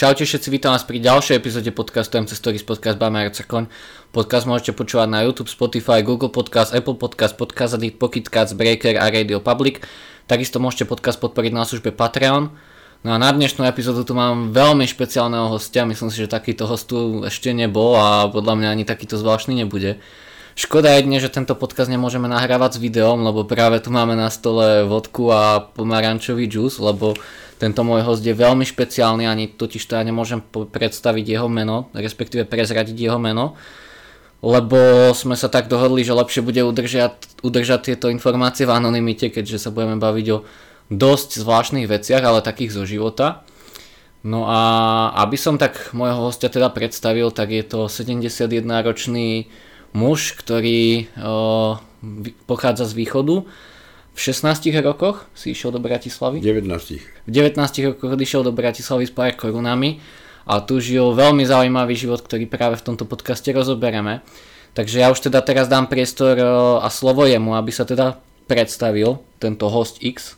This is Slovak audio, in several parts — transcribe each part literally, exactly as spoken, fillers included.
Čaute všetci, vítam vás pri ďalšej epizóde podcastu em cé Stories, podcast by Marek Cirkon. Podcast môžete počúvať na YouTube, Spotify, Google Podcast, Apple Podcast, Podcast Addict, Pocket Casts, Breaker a Radio Public. Takisto môžete podcast podporiť na službe Patreon. No a na dnešnú epizódu tu mám veľmi špeciálneho hostia, myslím si, že takýto host tu ešte nebol a podľa mňa ani takýto zvláštny nebude. Škoda je dnes, že tento podcast nemôžeme nahrávať s videom, lebo práve tu máme na stole vodku a pomarančový džús, lebo tento môj host je veľmi špeciálny, ani totiž to ja nemôžem predstaviť jeho meno, respektíve prezradiť jeho meno, lebo sme sa tak dohodli, že lepšie bude udržať, udržať tieto informácie v anonymite, keďže sa budeme baviť o dosť zvláštnych veciach, ale takých zo života. No a aby som tak môjho hostia teda predstavil, tak je to sedemdesiatjedenročný muž, ktorý o, pochádza z východu. V šestnástich rokoch si išiel do Bratislavy. devätnástich. V devätnástich rokoch išiel do Bratislavy s pár korunami a tu žil veľmi zaujímavý život, ktorý práve v tomto podcaste rozoberieme. Takže ja už teda teraz dám priestor o, a slovo jemu, aby sa teda predstavil tento host X.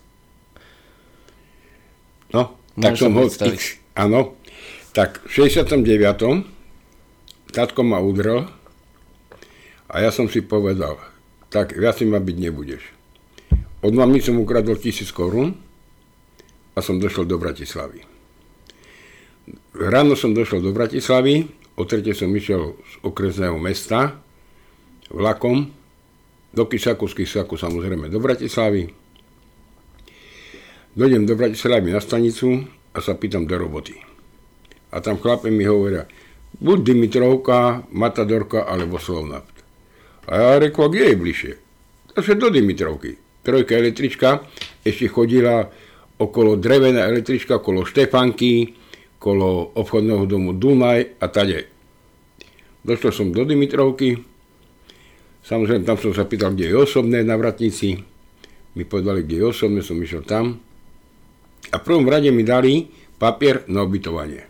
No, tak som host X, áno. Tak v šesťdesiatom deviatom tatko ma udrel a ja som si povedal, tak viac ma byť nebudeš. Od mami som ukradol tisíc korún a som došiel do Bratislavy. Ráno som došiel do Bratislavy, o tretej som išiel z okresného mesta vlakom do Kisaku, z Kisaku samozrejme do Bratislavy. Dojdem do Bratislavy na stanicu a sa pýtam do roboty. A tam chlapi mi hovoria, buď Dimitrovka, Matadorka alebo Slovnaft. A ja rekla, kde je bližšie? Takže do Dimitrovky. Trojka električka, ešte chodila okolo drevená električka, okolo Štefanky, okolo obchodného domu Dunaj a tade. Došiel som do Dimitrovky, samozrejme tam som sa pýtal, kde je osobné na Vratnici. Mi povedali, kde je osobné, som išiel tam. A v prvom rade mi dali papier na ubytovanie.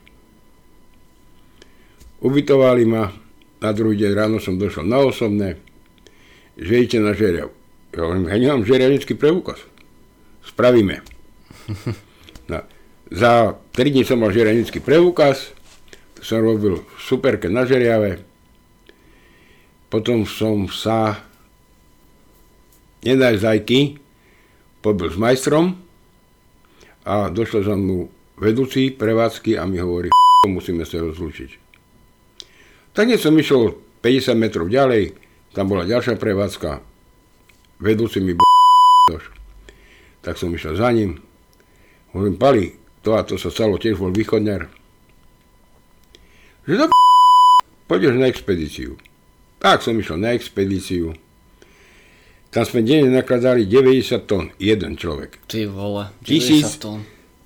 Ubytovali ma, na druhý deň ráno som došiel na osobné, že idete na Žeriav. Ja hovorím, ja nemám žeriavnický preukaz. Spravíme. No, za tri dní som mal žeriavnický preukaz, som robil v superke na Žeriave, potom som sa nedaj zajky pobil s majstrom a došlo za mnou vedúci prevádzky a mi hovorí, musíme sa rozlúčiť. Tak nie som išiel päťdesiat metrov ďalej, tam bola ďalšia prevádzka, vedúci mi b*****, tak som išiel za ním. Hovorím, Pali, to a to sa stalo, tiež bol východňar. Že to b*****, pôjdeš na expedíciu. Tak som išiel na expedíciu. Tam sme denne nakladali deväťdesiat tón, jeden človek. Ty vole, deväťdesiat tón.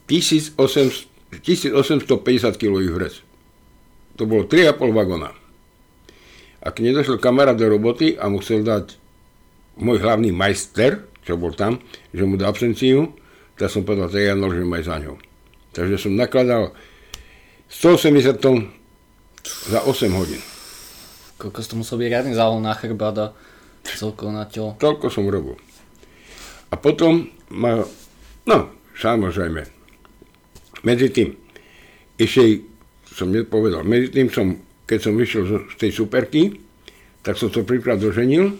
tisícosemstopäťdesiat kilových vrec. To bolo tri a pol vagóna. A keď nedošiel kamarát do roboty a mu chcel dať môj hlavný majster, čo bol tam, že mu dá absenciu, tak som povedal, tak ja nožím aj za ňou. Takže som nakladal stoosemdesiat tón za osem hodín. Koľko to musel byť riadny záhol na chrbát a celkovo na telo. Toľko som robil. A potom ma, no, samozrejme, medzi tým, ešte som nepovedal, medzi tým som, keď som vyšiel z tej superky, tak som to príklad doženil,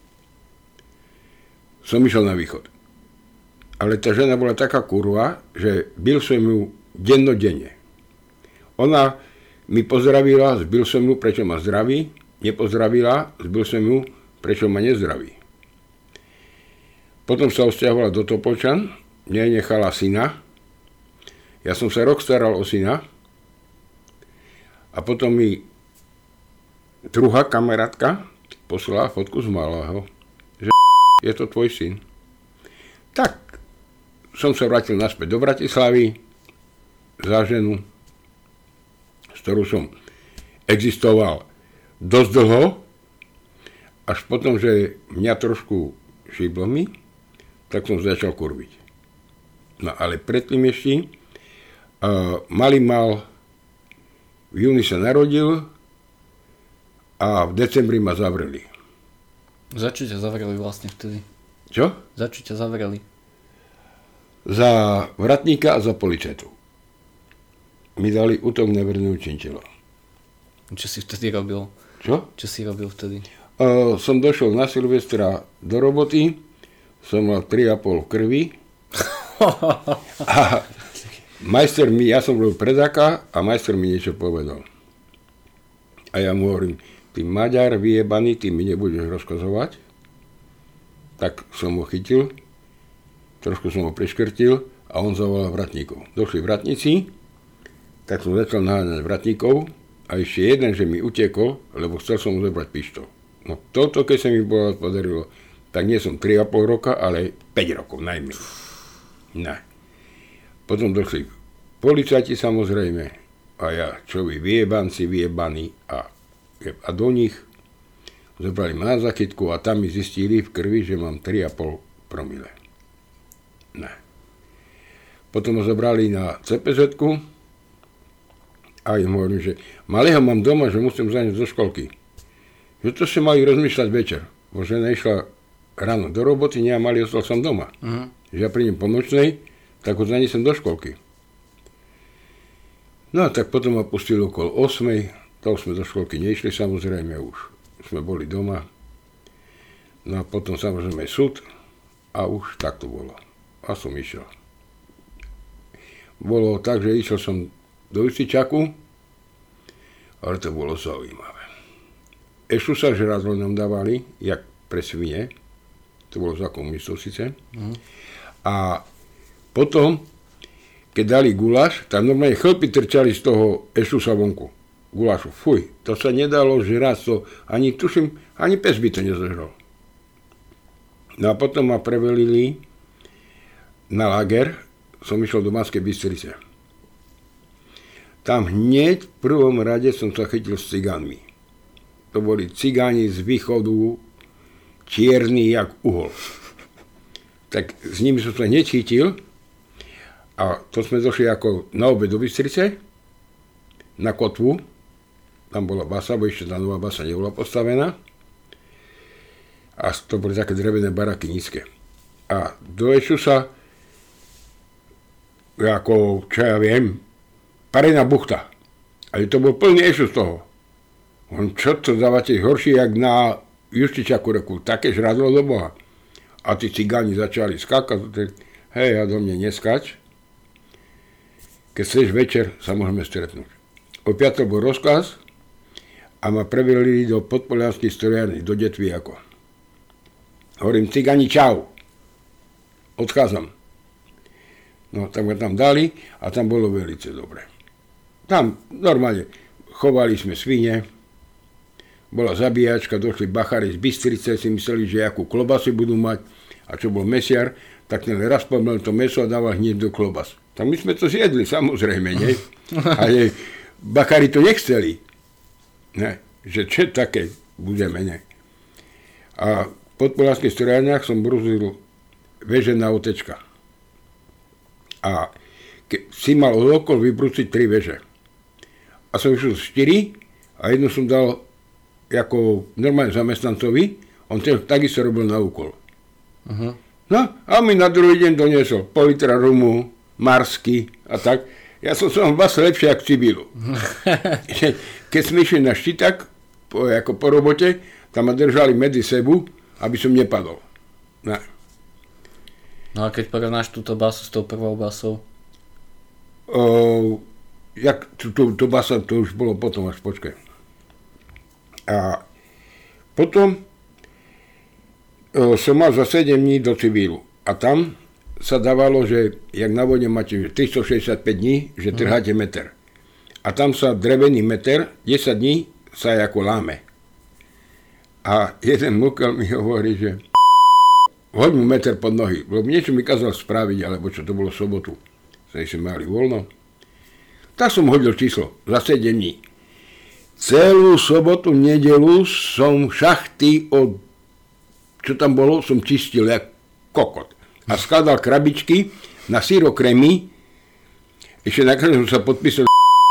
som išiel na východ. Ale tá žena bola taká kurva, že bil som ju dennodenne. Ona mi pozdravila, zbil som ju, prečo ma zdraví, nepozdravila, zbil som ju, prečo ma nezdraví. Potom sa odsťahovala do Topolčan, mne nechala syna. Ja som sa rok staral o syna a potom mi druhá kamarátka poslala fotku z malého, že je to tvoj syn. Tak som sa vrátil naspäť do Bratislavy za ženu, s ktorou som existoval dosť dlho, až potom, že mňa trošku šiblo mi, tak som začal kurviť. No ale predtým ešte uh, malý mal, v júni sa narodil a v decembri ma zavreli. Za čo ťa zavreli vlastne vtedy? Čo? Za čo ťa zavreli? Za vratníka a za policajtu. mi dali útok na verejného činiteľa. Čo si vtedy robil? Čo? Čo si robil vtedy? Uh, som došiel na Silvestra do roboty, som mal tri a pol krvi a majster mi, ja som bol predáka a majster mi niečo povedal. A ja mu hovorím, ty Maďar vyjebaný, ty mi nebudeš rozkazovať. Tak som ho chytil, trošku som ho preškrtil a on zavolal vratníkov. Došli vratníci, tak som začal naháňať vratníkov a ešte jeden, že mi utekol, lebo chcel som mu zobrať pištol. No toto, keď sa mi podarilo, tak nie som tri a pol roka, ale päť rokov najmenej. Ne. Potom došli policajti samozrejme a ja, čo vy, vyjebanci, vyjebaní a, a do nich zobrali ma na zachytku a tam mi zistili v krvi, že mám tri a pol promile. Ne. Potom ma zobrali na cé pé zetku a im hovorím, že malého mám doma, že musím zaňať do školky. Že to sa mali rozmýšľať večer. Bo žena išla ráno do roboty, nie a malý ostal som doma. Uh-huh. Že ja prídem po nočnej, tak ho zanesem do školky. No tak potom ma pustili okolo osmej, to sme do školky neišli samozrejme, už sme boli doma. No a potom samozrejme súd a už tak to bolo. A som išiel. Bolo tak, že išiel som do Justičaku, ale to bolo zaujímavé. Ešte sa žrádlo nám dávali, jak pre svine, to bolo za komunistov síce. Mm. A potom, keď dali guláš, tak normálne chlpy trčali z toho ešusa vonku. Gulášu, fuj, to sa nedalo žrať, to ani tuším, ani pes by to nezožral. No a potom ma prevelili na lager, som išiel do Banskej Bystrice. Tam hneď v prvom rade som sa chytil s cigánmi. To boli cigáni z východu, čierni jak uhol. Tak s nimi som sa hneď chytil a to sme došli ako na obed do Bystrice, na kotvu. Tam bola basa, bo ešte tá nová basa nebola postavená. A to boli také drevené baraky nízke. A do Ešusa, ako, čo ja viem, Parená buchta. Ale to bol plný Ešus toho. On, čo to dávate horšie, jak na Justičaku, reku, také žradlo do Boha. A tí cigáni začali skákať, hej, a do mne neskač. Keď chceš večer, sa môžeme stretnúť. O piatok bol rozkaz a ma prevelili do podpolianských strojární, do Detviako. Hovorím, cigáni, čau. Odchádzam. No, tak ma tam dali a tam bolo veľmi dobre. Tam normálne chovali sme svine, bola zabíjačka, došli bachári z Bystrice, si mysleli, že akú klobasu budú mať a čo bol mesiar, tak ten raz pomel to meso a dával hneď do klobas. Tak my sme to zjedli, samozrejme, nie? Ale bachári to nechceli. Ne? Že čo také budeme, ne? A v podpolianských strojárniach som brúzil veže na otečka. A ke, si mal od okol vybrúsiť tri veže. A som išiel štyri a jednu som dal ako normálne zamestnancovi, on tiež takisto robil na úkol. Uh-huh. No a mi na druhý deň doniesol pol litra rumu, marsky a tak. Ja som som vás lepšie ako civilu. Uh-huh. Keď sme išli na Štitak, po, ako po robote, tam ma držali medzi sebu, aby som nepadol. No, no a keď porovnáš túto basu s tou prvou basou? O, jak tú basu, to už bolo potom, až počkaj. A potom e, som mal za sedem dní do civilu. A tam sa dávalo, že jak na vode máte tristošesťdesiatpäť dní, že trháte meter. A tam sa drevený meter, desať dní sa ako láme. A jeden mukel mi hovorí, že hoď mu meter pod nohy. Lebo niečo mi kázal spraviť, alebo čo to bolo v sobotu. Sa ešte mali voľno. Tak som hodil číslo za sedem dní. Celú sobotu, nedelu som šachty od, čo tam bolo, som čistil jak kokot. A skladal krabičky na syrokrémy. Ešte nakoniec som sa podpísal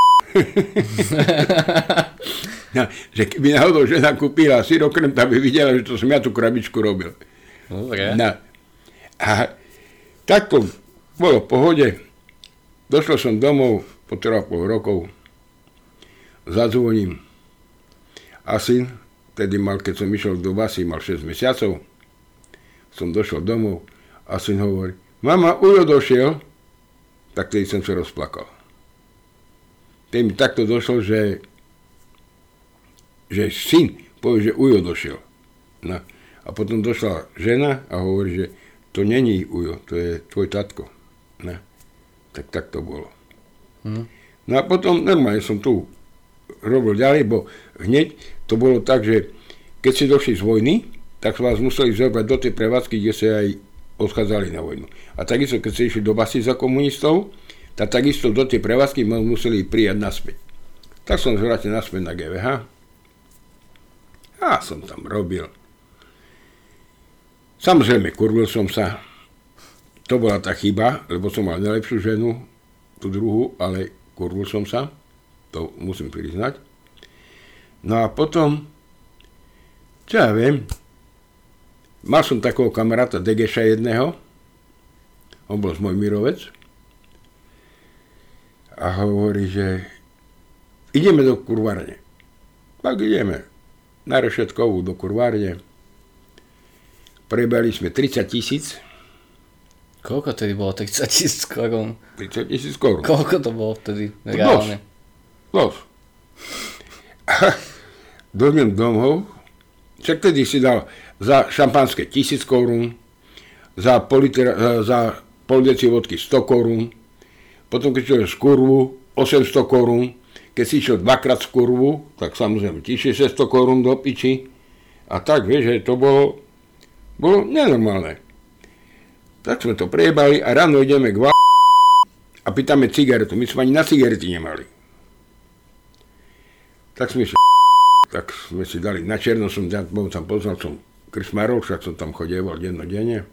no, že keby náhodou žena kúpila syrokrém, tak by videla, že to som ja tú krabičku robil. Dobre. No. A takto bolo v pohode. Došlo som domov, po tri a pol rokov zadzvoním a syn, tedy mal, keď som išiel do basy, mal šesť mesiacov, som došiel domov a syn hovorí, mama, ujo došiel, tak tedy som sa rozplakal. Tedy mi takto došlo, že, že syn povie, že ujo došiel. No. A potom došla žena a hovorí, že to není ujo, to je tvoj tatko. No. Tak tak to bolo. Hmm. No a potom normálne som tu robil ďalej, bo hneď to bolo tak, že keď si došli z vojny, tak vás museli zobrať do tej prevádzky, kde sa aj odchádzali na vojnu. A takisto, keď ste išli do basy za komunistov, tak takisto do tej prevádzky museli prijať naspäť. Tak som zvrátil naspäť na gé vé há. A som tam robil. Samozrejme, kurvil som sa. To bola tá chyba, lebo som mal najlepšiu ženu, tú druhú, ale kurvil som sa. To musím priznať. No a potom, čo ja viem, mal som takého kamaráta Degeša jedného, on bol z Mojmirovec a hovorí, že ideme do kurvárne. Tak ideme na Rešetkovú do kurvárne. Prebali sme tridsať tisíc. Koľko tedy bolo? tridsať tisíc korún? tridsať tisíc korún. Koľko to bolo vtedy reálne? Los. Dojdem domov, však tedy si dal za šampanské tisíc korún, za pol, litra, za pol deci vodky sto korún, potom keď šiel z kurvu osemsto korún, keď si išiel dvakrát z kurvu, tak samozrejme tisícšesťsto korún do piči. A tak, vieš, že to bolo, bolo nenormálne. Tak sme to prijebali a ráno ideme k v... a pýtame cigaretu. My sme ani na cigarety nemali. Tak sme si tak sme si dali na černo, som tam poznal som krčmarov, však som tam chodieval dennodenne.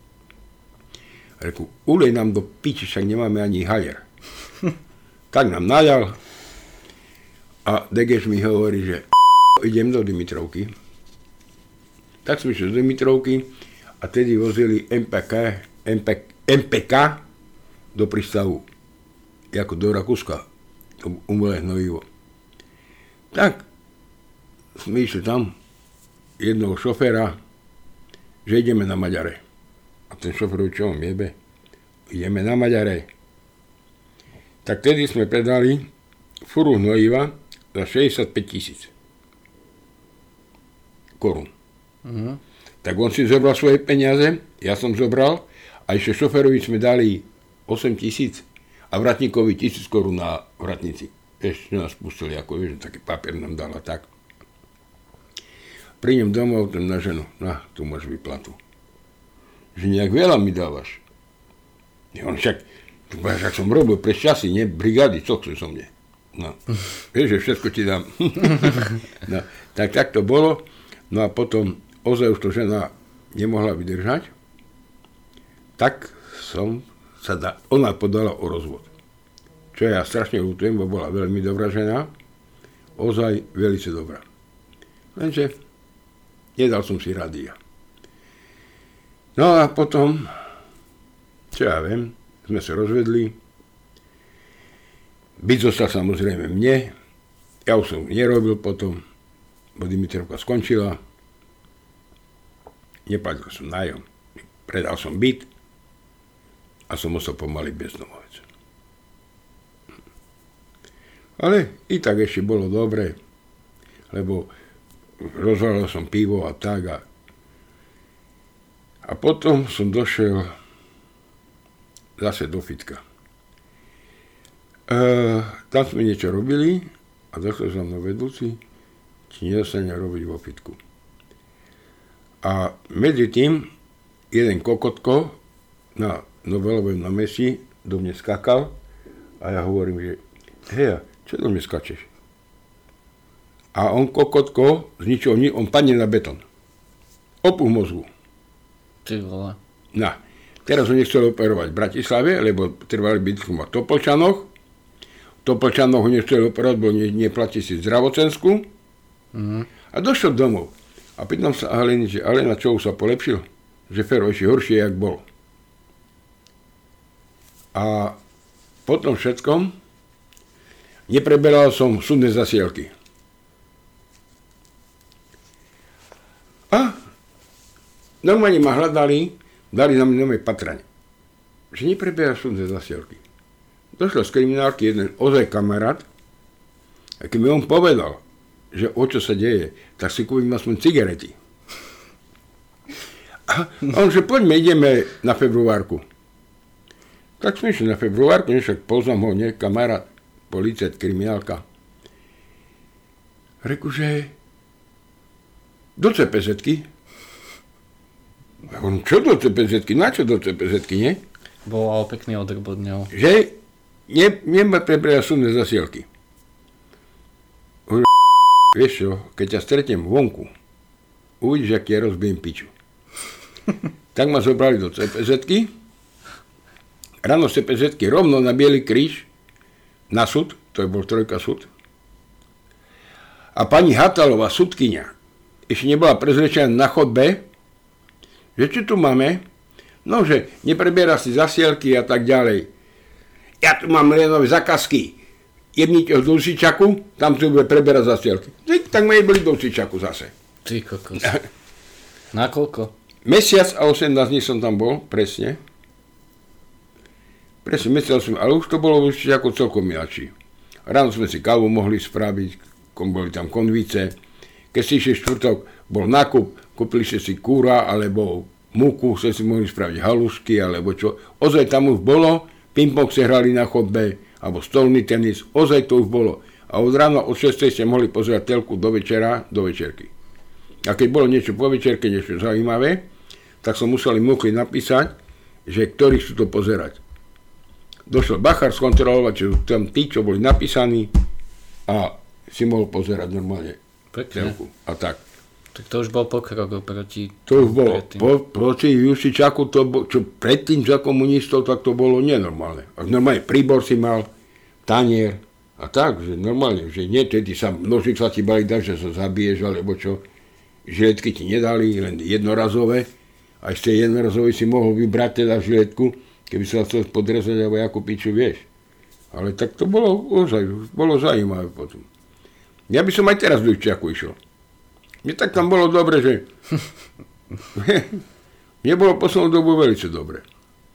A reku, ulej nám do piči, však nemáme ani hajer. Tak nám najal a Degeš mi hovorí, že idem do Dimitrovky. Tak sme išli do Dimitrovky a tedy vozili em pé ká, em pé, em pé ká do prístavu, ako do Rakúska, to umelé hnojivo. Tak sme išli tam jednoho šoféra, že ideme na Maďare. A ten šofér, čo on jebe? Ideme na Maďare. Tak tedy sme predali furu hnojiva za šesťdesiatpäť tisíc korún. Uh-huh. Tak on si zobral svoje peniaze, ja som zobral a ešte šoférovi sme dali osem tisíc a vratníkovi tisíc korún na vratnici. Ešte nás pustili, ako vieš, taký papier nám dala tak. Prídem domov, ten na ženu, no, tu máš výplatu. Že nejak veľa mi dávaš. Ja, on však, však som robil pre časy, nie brigády, co chceš so mne. No, vieš, že všetko ti dám. No, tak tak to bolo. No a potom ozaj už to žena nemohla vydržať. Tak som sa da, ona podala o rozvod. Čo ja strašne ľutujem, bo bola veľmi dobrá žena. Ozaj veľmi dobrá. Lenže nedal som si rady. No a potom, čo ja viem, sme sa rozvedli. Byt zostal samozrejme mne. Ja už som nerobil potom, bo Dimitrovka skončila. Neplatil som nájom. Predal som byt a som ostal pomaly bezdomovec. Ale i tak ešte bolo dobre, lebo rozvalil som pivo a tak. A, a potom som došiel zase do fitka. E, tam sme niečo robili a došiel som na vedúci, či nedostane robiť vo fitku. A medzi tým jeden kokotko na Nobelovom námestí do mne skakal a ja hovorím, že hej, čo do mne skačeš? A on kokotko z ničoho, on padne na betón. Opuch mozgu. Ty vole. No, teraz ho nechcel operovať v Bratislave, lebo trvali byť v Topolčanoch. V Topolčanoch ho nechcel operovať, bo ne, neplatí si zdravotensku. Mm-hmm. A došiel domov. A pýtam sa Aleny, že Alena, čo už sa polepšil? Že Fero ešte horšie, jak bol. A po tom všetkom nepreberal som súdne zasielky. A normálne ma hľadali, dali na mňa nové patranie. Že nepreberal súdne zasielky. Došlo z kriminálky jeden ozaj kamarát, a keď mi on povedal, že o čo sa deje, tak si kúpim aspoň cigarety. A on, že poďme, ideme na februárku. Tak sme išli na februárku, však poznám ho, nie, kamarát, policajt, kriminálka. Reku, že do cé pé zetky. A on, čo do cé pé zetky? Na čo do cé pé zetky, nie? Bol pekný odrb od neho. Že ne, nemá prebrať súdne zasielky. Vieš čo, keď ťa stretnem vonku, uvidíš, ak ja rozbijem piču. Tak ma zobrali do cé pé zetky. Ráno cé pé zetky rovno na Bielý kríž, na súd, to je bol trojka súd. A pani Hatalová, súdkyňa, ešte nebola prezrečená na chodbe, že čo tu máme? No, že neprebiera si zasielky a tak ďalej. Ja tu mám lenové zákazky. Jebnite ho do Sičaku, tam tu bude preberať zasielky. Tak ma jebili do Sičaku zase. Ty kokos. Na koľko? Mesiac a osemnásť dní som tam bol, presne. Presne, mesiac som, ale už to bolo v Sičaku celkom miačí. Ráno sme si kávu mohli spraviť, boli tam konvice. Keď si išli štvrtok, bol nákup, kúpili ste si kúra, alebo múku, ste si mohli spraviť halušky, alebo čo. Ozaj tam už bolo, ping-pong ste hrali na chodbe, alebo stolný tenis, ozaj to už bolo. A od rána od šestej ste mohli pozerať telku do večera, do večerky. A keď bolo niečo po večerke, niečo zaujímavé, tak som museli múkli napísať, že ktorí sú to pozerať. Došiel bachár skontrolovať, že tam tí, čo boli napísaní, a si mohol pozerať normálne. Pekne. A tak. Tak to už bol pokrok oproti... To už bolo. Po, proti Jušičaku, to bol, čo predtým za komunistov, tak to bolo nenormálne. A normálne príbor si mal, tanier a tak, že normálne, že nie, tedy sa nožica ti bali dať, že sa zabiješ, alebo čo. Žiletky ti nedali, len jednorazové. A z tej jednorazovej si mohol vybrať teda žiletku, keby sa chcel podrezať, alebo jakú piču vieš. Ale tak to bolo, bolo zaujímavé potom. Ja by som aj teraz do Jušičaku išiel. Mne tak tam bolo dobre, že... Mne bolo poslednú dobu veľmi dobre.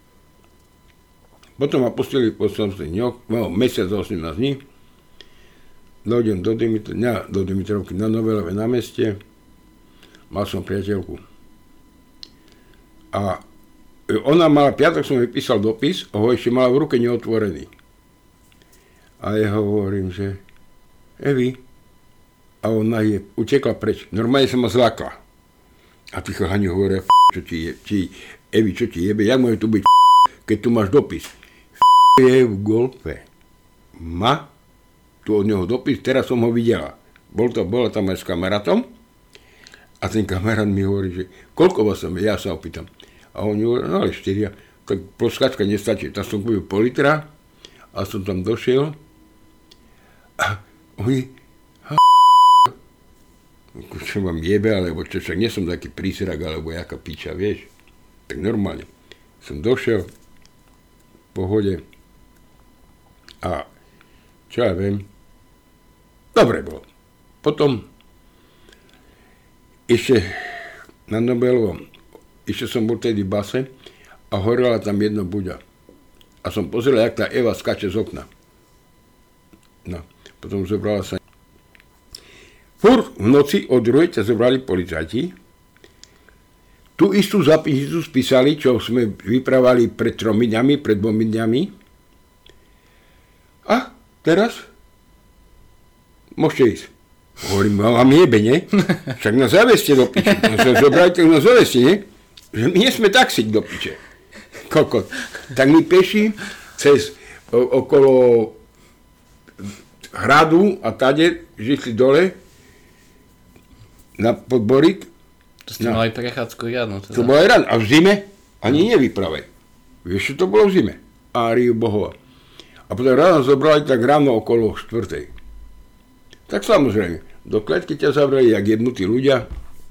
Potom ma pustili po ňok, no, mesiac za osemnásť dní. Dojdem do, Dimitr- ja, do Dimitrovky na Novelove na meste. Mal som priateľku. A ona mala, piatok som jej písal dopis, a ho ešte mala v ruke neotvorený. A ja hovorím, že Evi, a ona je, utekla preč. Normálne sa ma zlákla. A tí chalani hovoria, čo ti je, či, Evi, čo ti jebe, jak môže tu byť, keď tu máš dopis. Je v golfe. Ma tu od neho dopis, teraz som ho videla. Bol to, bola tam aj s kamarátom a ten kamarát mi hovorí, že koľko vás tam je, ja sa opýtam. A oni hovorí, no ale štyria, tak ploskačka nestačí. Tak som kúpil pol litra a som tam došiel a oni čo vám jebe, alebo čo, však nie som taký prísrak, alebo jaká piča, vieš. Tak normálne. Som došiel v pohode a čo ja viem, dobre bolo. Potom ešte na Nobelovom, ešte som bol tedy v base a horela tam jedna buďa. A som pozeral, jak tá Eva skače z okna. No, potom zobrala sa Furt v noci od druhej ťa zobrali policajti. Tú istú zápisnicu spísali, čo sme vyprávali pred tromi dňami, pred dvomi dňami. A teraz môžete ísť. Hovorím, vám jebe, nie? Však nás zaveste do piče. Zobrali, tak nás zaveste, nie? Že my nie sme taxiť do piče. Kokot. Tak my peši cez o, okolo hradu a tade, žišli dole, na podborík. To ste mali prechádzku riadnu. Teda. To bolo aj ráno. A v zime ani nevypravaj. Vieš, čo to bolo v zime? Áriu Bohova. A potom ráno zobrali tak ráno okolo štvrtej. Tak samozrejme, do kletky ťa zavreli, jak jebnutí ľudia.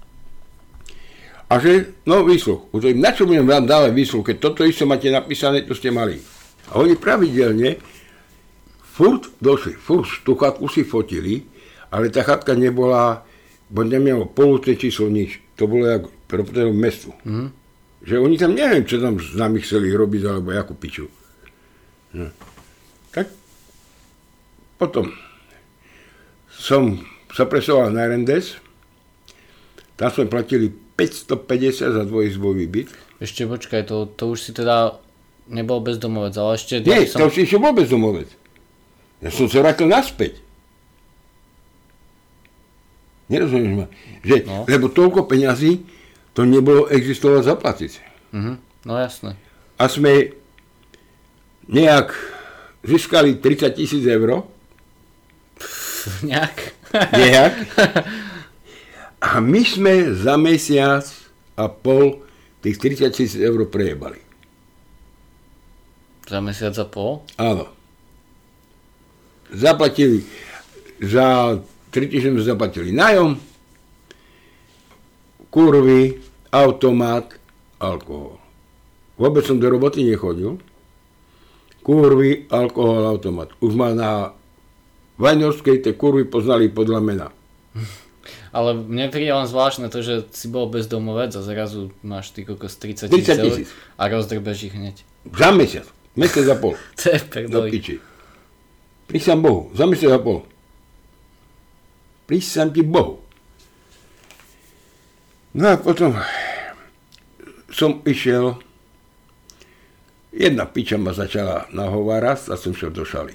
A že, no výsluch. Na čo budem vám dávať výsluch, keď toto isté máte napísané, to ste mali. A oni pravidelne, furt došli, furt tú chatku si fotili, ale tá chatka nebola, bo nemialo polúcne číslo nič. To bolo jak propotelo mestu. Mm. Že oni tam neviem, čo tam s nami chceli robiť, alebo jakú piču. No. Tak potom som sa presoval na Rendes, tam sme platili päťstopäťdesiat za dvojizbový byt. Ešte počkaj, to, to už si teda nebol bezdomovec, ale ešte... Nie, som... to už si ešte bol bezdomovec. Ja som sa vrátil naspäť. Nerozumieš ma? Že, no. Lebo toľko peňazí to nebolo existovať zaplatiť. Mhm, no jasné. A sme nejak získali tridsať tisíc eur. Nejak. Nejak. A my sme za mesiac a pol tých tridsať tisíc eur prejebali. Za mesiac a pol? Áno. Zaplatili, za tri týždne sme zaplatili nájom, kurvy, automat, alkohol. Vôbec som do roboty nechodil. Kurvy, alkohol, automat. Už ma na Vajnorskej tie kurvy poznali podľa mena. Ale mne príde len zvláštne to, že si bol bezdomovec a zrazu máš ty kokos tridsať tisíc a rozdrbeš ich hneď. Za mesiac. Mesiac a pol. To je perdoli. Prísam Bohu. Za mesiac a pol. Prísam ti Bohu. No a potom som išiel, jedna piča ma začala nahovárať a som šiel do šaly.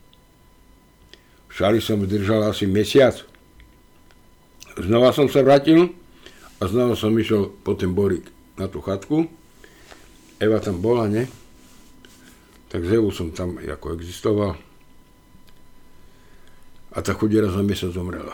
V šali som vydržal asi mesiac. Znova som sa vrátil a znova som išiel po ten borík na tú chatku. Eva tam bola, ne? Tak z Evu som tam ako existoval. A tá chudiera za mesiac zomrela.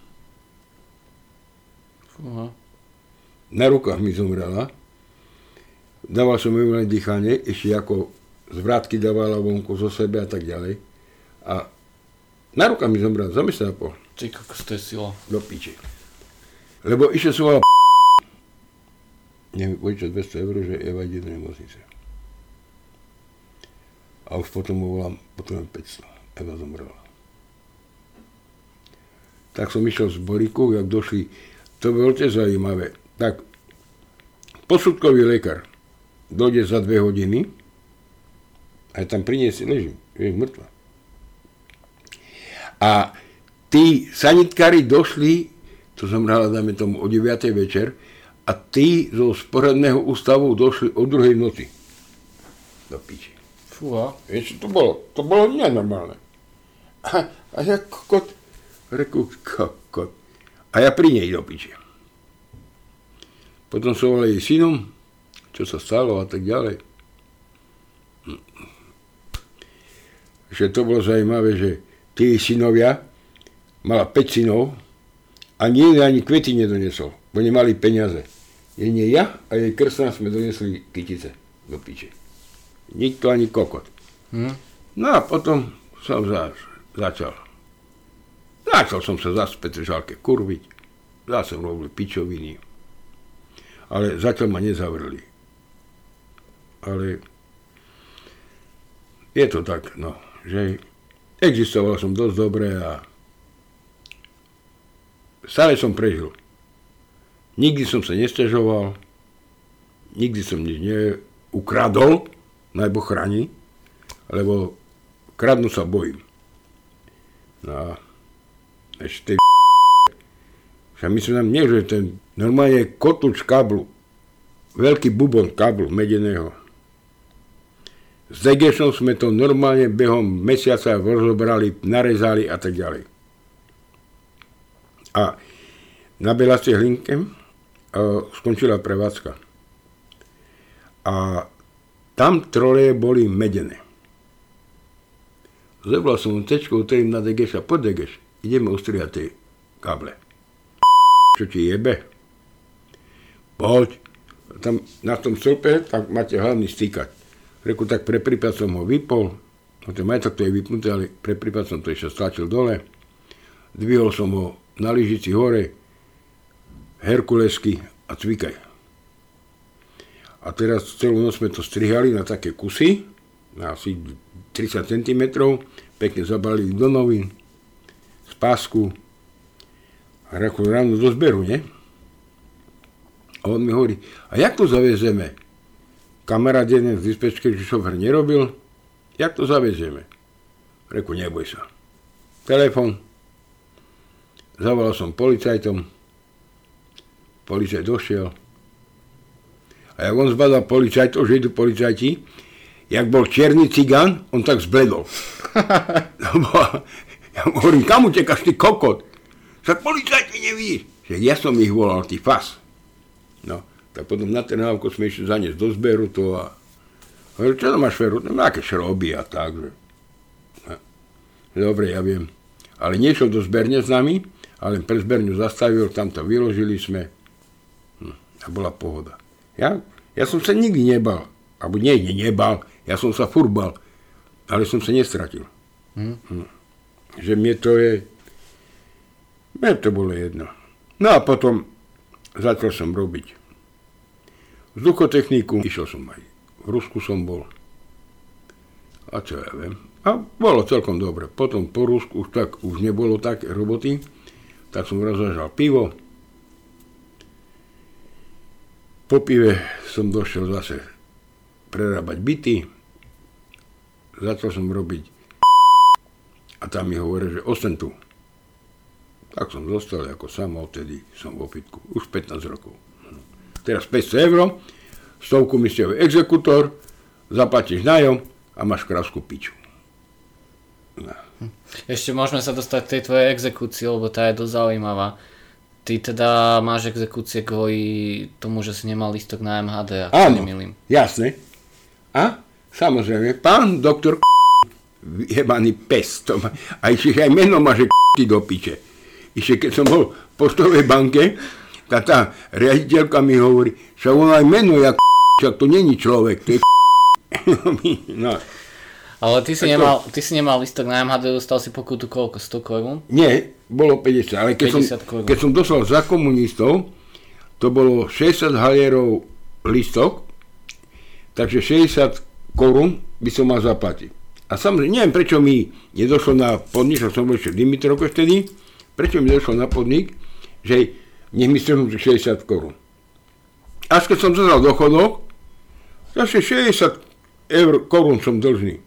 Fúha. Na rukách mi zomrela. Dával som ju len dýchanie, ešte ako zvrátky dávala vonku zo sebe a tak ďalej. A na rukách mi zomrela za mesiac a pol. Ty kokos, to je sila. Do piči. Lebo ešte som mal neviem, počítať dvesto eur, že Eva ide do nemocnice. A už potom mu volám, potom päťsto. Eva zomrela. Tak som išiel z Boríku, jak došli, to bolo tiež zaujímavé. Tak, posudkový lekár dojde za dve hodiny a tam priniesí, ležím, je mŕtva. A tí sanitkári došli, to znamená, dáme tomu o deviatej večer, a tí zo sporadného ústavu došli o druhej noci. Do piči. Fúha. Vieš, to bolo, to bolo nenormálne. A, a ja kokot, reku, kokot. A ja pri nej do piči. Potom som volal jej synom, čo sa stalo a tak ďalej. Že to bolo zaujímavé, že tí synovia, mala päť synov, ani jeden ani kvety nedonesol, bo nemali peniaze. Jedine ja a jej krsná sme donesli kytice do piče. Nikto ani kokot. Hmm. No a potom som za, začal. Začal som sa zase v Petržalke kurviť. Zase som robil pičoviny. Ale zatiaľ ma nezavreli. Ale je to tak, no, že existoval som dosť dobre a stále som prežil. Nikdy som sa nesťažoval, nikdy som nič neukradol, najbo chráni, lebo kradnú sa bojím. No a ešte tej však my sme tam nie, že ten normálne kotúč káblu, veľký bubon káblu medeného. S degešom sme to normálne behom mesiaca rozobrali, narezali a tak ďalej. A na Belacej hlinke uh, skončila prevádzka. A tam troleje boli medené. Zeblal som tečku, ktorým na degeša, poď degeš, ideme ustriať tie káble. Čo ti jebe? Poď. Tam na tom stĺpe, tak máte hlavný stýkať. Reku, tak pre prípad som ho vypol, no ten majetok to je vypnuté, ale pre prípad som to ešte stlačil dole. Dvihol som ho na lyžici hore, herkulesky a cvikaj. A teraz celú noc sme to strihali na také kusy, na asi tridsať centimetrov, pekne zabalili do novín, z pásku a reku ráno do zberu, nie? A on mi hovorí, a jak to zaviezeme? Kamarát jeden z dispečky, že šofer nerobil, jak to zaviezeme? Reku, neboj sa. Telefón, zavolal som policajtom, policajt došiel a jak on zbadal policajtov, že idú policajti, jak bol čierny cigán, on tak zbledol. Ja mu hovorím, kam utekáš, ty kokot? Však policajti nevidíš. Že ja som ich volal, ty fas. No, tak potom na ten hávko sme išli zaniesť do zberu to a hovorím, čo to máš feru? No, aké šroby a tak. Že... Dobre, ja viem. Ale nešiel do zberne s nami, ale pre zberňu zastavil, tam to vyložili sme hm, a bola pohoda. Ja, ja som sa nikdy nebal, alebo nie, nie, nebal, ja som sa furt bal, ale som sa nestratil. Hm. Hm. Že mne to je, mne to bolo jedno. No a potom začal som robiť vzduchotechniku, išiel som aj, v Rusku som bol, a čo ja viem. A bolo celkom dobre. Potom po Rusku už, tak, už nebolo také roboty, tak som raz zažal pivo. Po pive som došiel zase prerábať byty. Začal som robiť a tam mi hovorí, že ostaň tu. Tak som zostal ako sám, odtedy som v opitku. Už pätnásť rokov. Teraz päťsto eur, stovku mi stiahuje exekútor, zaplatíš nájom a máš krásku piču. No. Ešte môžeme sa dostať k tej tvojej exekúcii, lebo tá je dosť zaujímavá. Ty teda máš exekúcie kvôli tomu, že si nemal lístok na em há dé, ak sa nemýlim. Jasné. A samozrejme, pán doktor jebaný pes, to má, a ešte aj meno má, že ty do piče. Ešte keď som bol v poštovej banke, tá, tá riaditeľka mi hovorí, že on aj meno je však to není človek, to je no. Ale ty si, nemal, ty si nemal listok na em há dé, dostal si pokutu koľko? sto korún? Nie, bolo päťdesiat, ale keď, päťdesiat som, keď som doslal za komunistov, to bolo šesťdesiat halierov listok, takže šesťdesiat korún by som mal zaplatiť. A samozrejme, neviem, prečo mi nedošlo na podnik, že som bol ešte v Dimitrovke vtedy, prečo mi došlo na podnik, že nech mi strhnú šesťdesiat korún. Až keď som zazal dochodok, zase šesťdesiat eur korún som dlžný.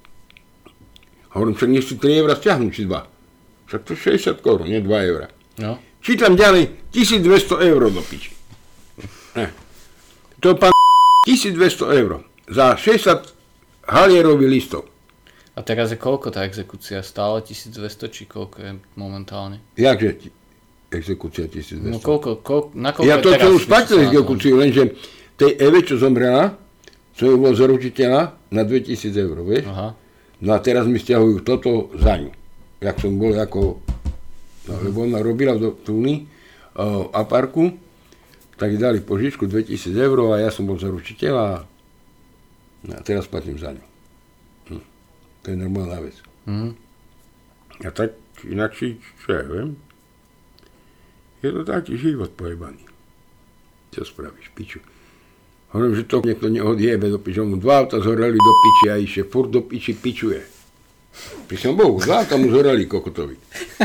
Hovorím, však nech si tri eurá stiahnu, či dva. Však to šesťdesiat korún, nie dva eurá. No. Čítam ďalej, tisícdvesto eur do piči. Ne. To pán tisícdvesto eur za šesťdesiat halierový listok. A teraz je koľko tá exekúcia? Stále tisícdvesto, či koľko je momentálne? Jakže exekúcia tisícdvesto? No koľko, koľko, na koľko ja je to teraz? som už splatil exekúciu, lenže tej Eve, čo zomrela, som ju bol zaručiteľa na dvetisíc eur, vieš? Aha. No a teraz mi stiahujú toto za ňu. Jak som bol ako, no, lebo ona robila v túny uh, aparku, tak dali požičku dvetisíc eur a ja som bol zaručiteľ a, a teraz platím za ňu. Hm. To je normálna vec. Mm. A tak inakší, čo ja viem, je to taký život pojebaný. Čo spravíš, piču? Hovorím, že to niekto neodjebe do piči. Mu dva auta zhoreli do piči a ešte furt do piči pičuje. Písam Bohu, dva auta mu zhoreli kokotovi.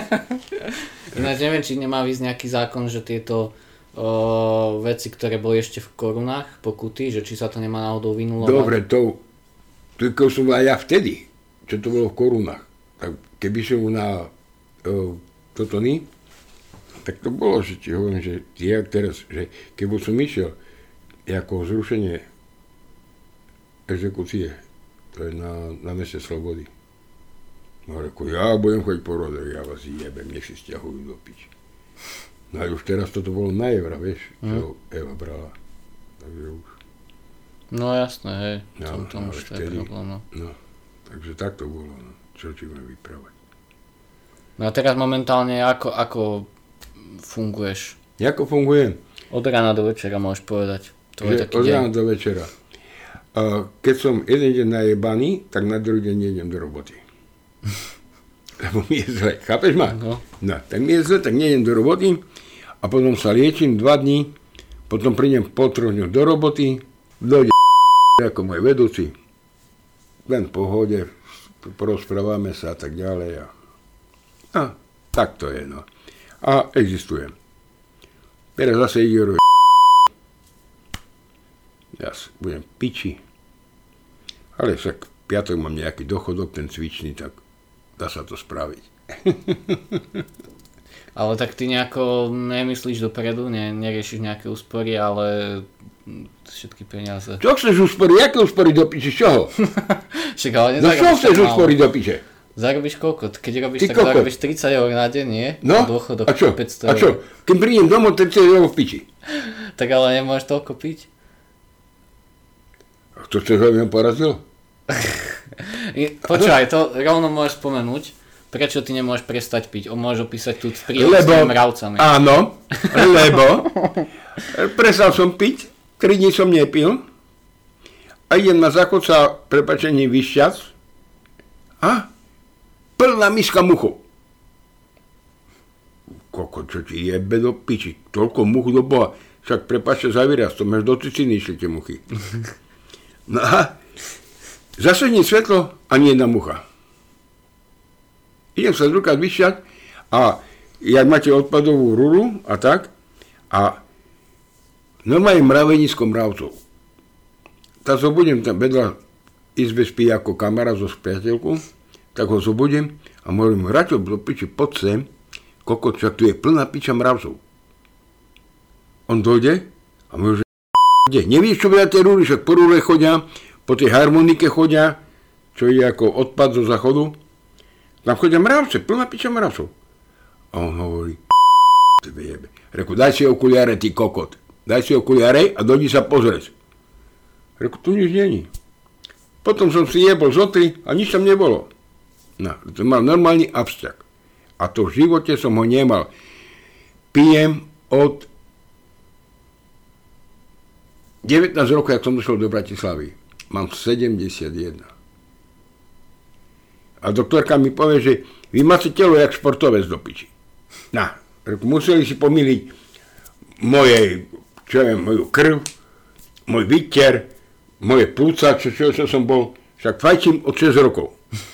Ináč neviem, či nemá výsť nejaký zákon, že tieto o, veci, ktoré boli ešte v korunách, pokuty, že či sa to nemá náhodou vynulovať. Dobre, to, to som aj ja vtedy, čo to bolo v korunách. Tak keby som na o, toto ní, tak to bolo, že ti hovorím, že ja teraz, že keby som išiel ako zrušenie exekúcie, to je na, na meste Slobody. No reku, ja budem chodiť po rode, ja vás jebem, nech si stiahujú do piči. No a už teraz toto bolo na evra, vieš, čo mm. Eva brala. Takže už. No jasné, hej, no, tom, tom už to je problém. No. no, takže tak to bolo, no. Čo ti budem vyprávať. No a teraz momentálne ako, ako funguješ? Ako fungujem? Od rána do večera môžeš povedať. Že od rána do večera. A keď som jeden deň najebaný, tak na druhý deň nejdem do roboty. Lebo mi je zle. Chápeš ma? No. No, tak mi je zle, tak nejdem do roboty a potom sa liečím dva dní, potom prídem po troch dňoch do roboty, dojde ako môj vedúci, len v pohode, porozprávame sa a tak ďalej. A, a tak to je, no. A existujem. Teraz zase ide ro... Ja budem piči. Ale však v piatok mám nejaký dochodok, ten cvičný, tak dá sa to spraviť. Ale tak ty nejako nemyslíš dopredu, ne, neriešiš nejaké úspory, ale všetky peniaze. Čo chceš usporiť? Jaké úspory do piče? Čoho? Však ale no čo chceš usporiť do piče? Zarobíš koľko? Keď robíš, Ty tak koľko? zarobíš tridsať eur na deň, nie? No, dôchodok a čo? päťsto A čo? Keď prídem domov, tridsať eur v piči. Tak ale nemôžeš toľko piť? A to chceš, aby ma porazil? Počúvaj, to rovno môžeš spomenúť. Prečo ty nemôžeš prestať piť? O, môžeš opísať tu príjem lebo, s tými mravcami. Áno, lebo prestal som piť, tri dní som nepil a idem na záchod sa prepáčením vyšťac a plná miska muchov. Koko, čo ti jebe do piči, toľko much do boha, však prepáčte za výraz, to máš do triciny išli tie muchy. No a zasvední svetlo a nie jedna mucha. Idem sa druhýkrát vyšťať a jak máte odpadovú rúru a tak a normálne mravenisko mravcov. Tak zobudím tam vedľa izbe spí ako kamera zo priateľku, tak ho zobudím a hovorím, Raťo, do piči, poď sem, kokot, však tu je plná piča mravcov. On dojde a hovorí, že kde? Nevieš, čo vedľa tej rúry, však po rúre chodia, po tej harmonike chodia, čo je ako odpad zo záchodu. Tam chodia mravce, plná piča mravcov. A on hovorí, jebe. Reku, daj si okuliare, ty kokot. Daj si okuliare a dojdi sa pozrieť. Reku, tu nič není. Potom som si jebol zotri a nič tam nebolo. No, to mal normálny absťak. A to v živote som ho nemal. Pijem od devätnásť rokov, jak som došiel do Bratislavy. Mám sedemdesiatjeden. A doktorka mi povie, že vy máte telo jak športovec do piči. No, museli si pomýliť moje, čo viem, moju krv, môj výter, moje plúca, čo, čo, čo som bol, však fajčím od šesť rokov.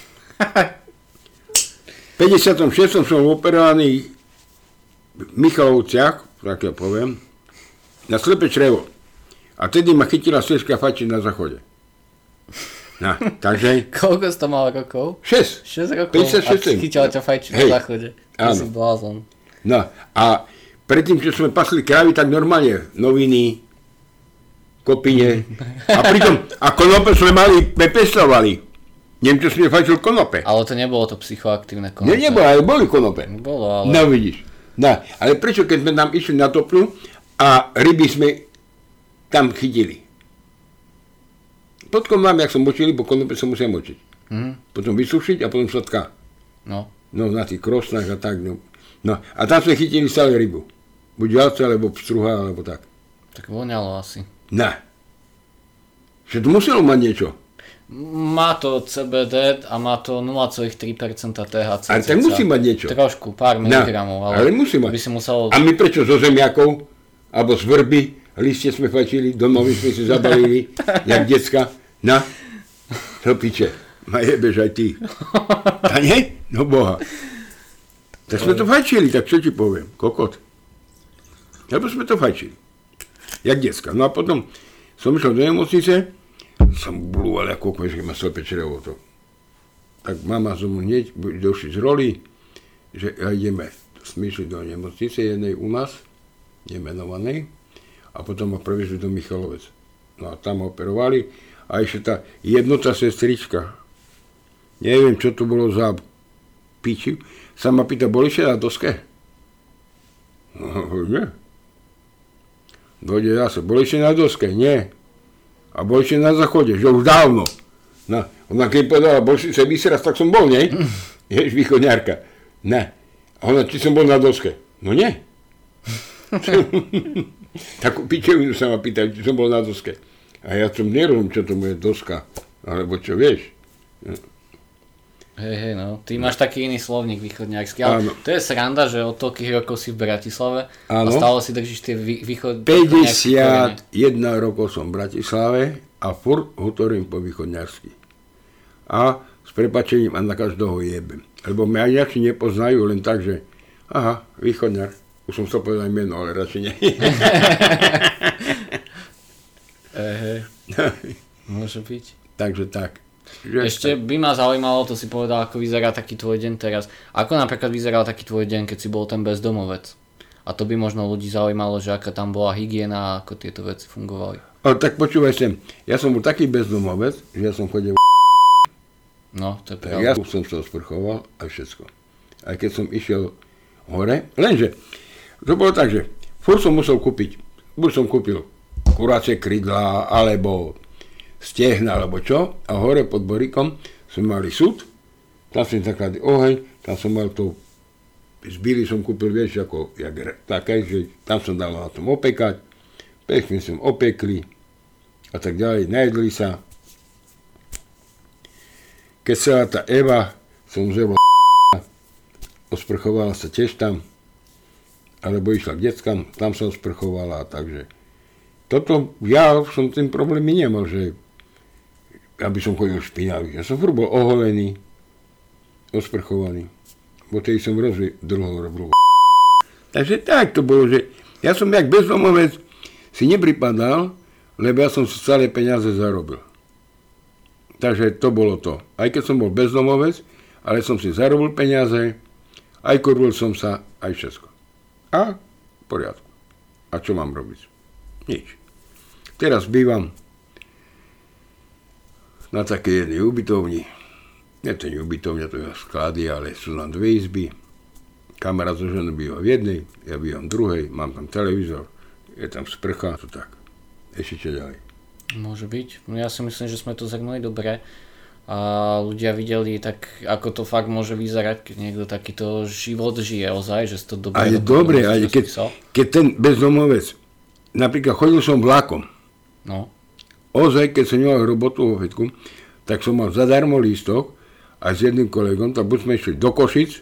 V päťdesiatom šiestom som operovaný v Michalovciach, tak ja poviem, na slepé črevo. A tedy ma chytila sestry fajčiť na záchode. No, takže... Koľko si to mal rokov? šesť. šesť rokov? päťdesiatšesť. A chytila ťa fajčiť na záchode. Ty si blázon. No, a predtým, čo sme pasli krávy, tak normálne noviny, kopine. A pritom, a konope sme mali, prepestovali. Neviem, čo sme fajčil konope. Ale to nebolo to psychoaktívne konope. Nie, nebolo, ale boli konope. Bolo, ale... No, vidíš. No, ale prečo, keď sme tam išli na toplu a ryby sme tam chytili. Potom mám, jak som močili, bo konope som musel močiť. Mm. Potom vysušiť a potom sladká. No. No, na tých krosnách a tak. No. No, a tam sme chytili stále rybu. Buď žalce, alebo pstruha, alebo tak. Tak voňalo asi. No. Že to muselo mať niečo. Má to cé bé dé a má to nula celá tri percenta té há cé. Ale tak musí mať niečo. Trošku, pár miligramov. Ale, ale musí mať. By si musel... A my prečo zo zemiakov, alebo z vrby, listie sme fajčili, domovy sme si zabalili, jak decka. No, to piče, ma jebeš aj ty. A nie? No boha. Tak sme to fajčili, tak čo ti poviem, kokot. Lebo sme to fajčili. Jak decka. No a potom som išiel do nemocnice, som blúval ako kokot, že ma slepé črevo to. Tak mama som mu hneď došli z roli, že ideme. Sme išli do nemocnice jednej u nás, nemenovanej, a potom ho previezli do Michalovec. No a tam ho operovali. A ešte tá jednota sestrička, neviem, čo to bolo za piči, sa ma pýta, boli ešte na doske? No, nie. Dojde zase, boli ešte na doske? Nie. A boli ešte na záchode, že už dávno. No, ona keď povedala, bol si sa vysraz, tak som bol, nie? Jež východňárka. Ne. A ona, či som bol na doske? No nie. Takú pičevinu sa ma pýta, či som bol na doske. A ja som nerozum, čo to je doska, alebo čo vieš. Hej, hej, no. Ty máš taký iný slovník východňarský, ale áno. To je sranda, že od toľkých rokov si v Bratislave áno. A stále si držíš tie východňarské päťdesiatjeden rokov som v Bratislave a furt hovorím po východňarsky. A s prepáčením a na každého jebem. Lebo mňa nejakí nepoznajú len tak, že aha, východňar. Už som chcel povedať meno, ale radšej nie. Ehe, môže byť. Takže tak. Že ešte by ma zaujímalo, to si povedal, ako vyzerá taký tvoj deň teraz. Ako napríklad vyzeral taký tvoj deň, keď si bol ten bezdomovec? A to by možno ľudí zaujímalo, že aká tam bola hygiena a ako tieto veci fungovali. O, tak počúvaj sem, ja som bol taký bezdomovec, že ja som chodil. No, to je pravda. Ja som sa osprchoval a všetko. Aj keď som išiel hore, lenže to bolo tak, že furt som musel kúpiť, buď som kúpil kuracie krydlá, alebo stehna, alebo čo, a hore pod Borikom sme mali súd, tam som zakladil oheň, tam som mal to, z bíly som kúpil, vieš, ako, jak, také, že tam som dal na tom opekať, pekne som opekli, a tak ďalej, najedli sa. Keď celá tá Eva, som zjebol osprchovala sa tiež tam, alebo išla k deckám, tam sa osprchovala, takže toto, ja som tým problémy nemal, že aby som chodil špinavý. Ja som furt bol oholený, osprchovaný, bo tej som rozvi druhou robil. Takže tak to bolo, že ja som jak bezdomovec si nepripadal, lebo ja som si celé peniaze zarobil. Takže to bolo to. Aj keď som bol bezdomovec, ale som si zarobil peniaze, aj kurvil som sa, aj všetko. A v poriadku. A čo mám robiť? Nič. Teraz bývam na takej jednej ubytovni. Nie to nie ubytovňa, to je sklady, ale sú nám dve izby. Kamarát so ženou býva v jednej, ja bývam v druhej, mám tam televízor, je tam sprcha, to tak. Ešte čo ďalej. Môže byť. Ja si myslím, že sme to zhrnuli dobre a ľudia videli, tak ako to fakt môže vyzerať, keď niekto takýto život žije ozaj, že si to dobre... A je dobre, ale keď, keď ten bezdomovec, napríklad chodil som vlakom, no. Ozaj, keď som nemal robotu vo Fitku, tak som mal zadarmo lístok a s jedným kolegom, tak buď sme išli do Košic,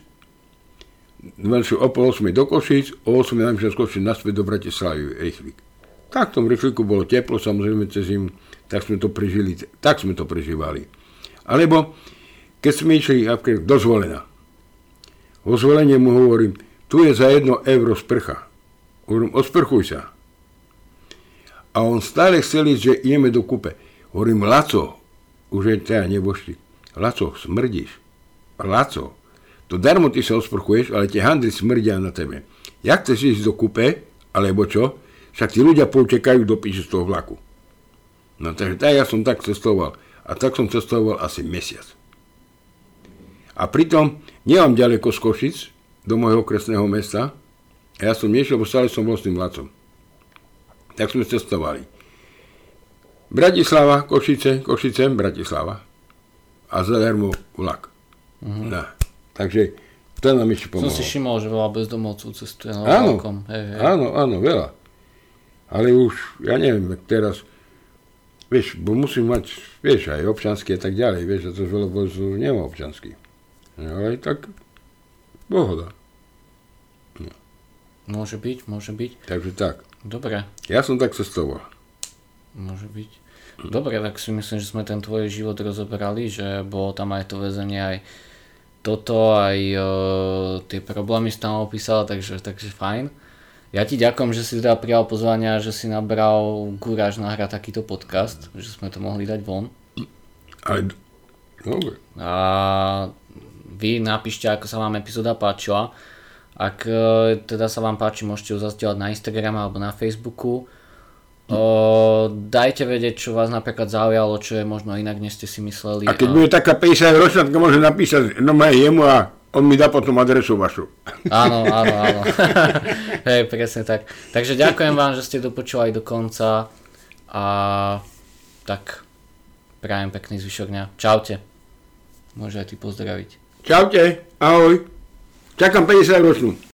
šli o pol osmej do Košic, o osmej nám išli z Košic naspäť do Bratislavy, rýchlik. Tak v tom rýchliku bolo teplo, samozrejme cez zimu, tak sme to prežili, tak sme to prežívali. Alebo keď sme išli do Zvolena, vo Zvolenie mu hovorím, tu je za jedno euro sprcha. Hovorím, osprchuj sa. A on stále chcel ísť, že ideme do kúpe. Hovorím, Laco, už je teda neboštík. Laco, smrdíš. Laco, to darmo ty sa osprchuješ, ale tie handry smrdia na tebe. Jak chceš ísť do kúpe, alebo čo? Však tí ľudia poučekajú do píše z toho vlaku. No takže tak ja som tak cestoval. A tak som cestoval asi mesiac. A pritom nemám ďaleko z Košic, do môjho okresného mesta. A ja som nešiel, bo stále som bol s tým Lacom. Tak sme cestovali. Bratislava, Košice, Košice, Bratislava. A zadarmo vlak. Uh-huh. No. Takže to nám ešte pomohlo. Som si všimol, že veľa bezdomovcov cestuje na vlakom. Hej, hej. Áno, áno, veľa. Ale už, ja neviem, teraz, vieš, bo musím mať, vieš, aj občanský a tak ďalej, vieš, a to veľa bolo, nemá občanský. No, ale tak, pohoda. No. Môže byť, môže byť. Takže tak. Dobre. Ja som tak cestoval. Môže byť. Dobre, tak si myslím, že sme ten tvoj život rozoberali, že bolo tam aj to väzenie, aj toto, aj uh, tie problémy si tam opísal, takže, takže fajn. Ja ti ďakujem, že si teda prijal pozvania, že si nabral guráž nahrať takýto podcast, že sme to mohli dať von. Ale, dobre. A vy napíšte, ako sa vám epizóda páčila. Ak uh, teda sa vám páči, môžete ju zazdieľať na Instagrame alebo na Facebooku. Uh, dajte vedieť, čo vás napríklad zaujalo, čo je možno inak, než ste si mysleli. A keď a... bude taká päťdesiat ročná, tak môže napísať no aj jemu a on mi dá potom adresu vašu. Áno, áno, áno. Hej, presne tak. Takže ďakujem vám, že ste dopočúvali do konca a tak prajem pekný zvyšok dňa. Čaute. Môže aj ty pozdraviť. Čaute, ahoj. Čakám päťdesiat ročnú.